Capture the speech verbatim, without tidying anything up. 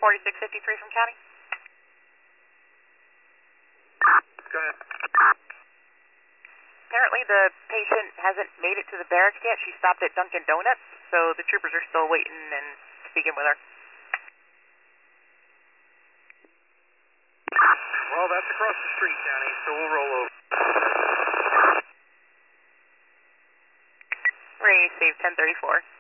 forty-six fifty-three from county. Go ahead. Apparently the patient hasn't made it to the barracks yet. She stopped at Dunkin' Donuts, so the troopers are still waiting and speaking with her. Well, that's across the street, County, so we'll roll over. Ray, save ten thirty-four.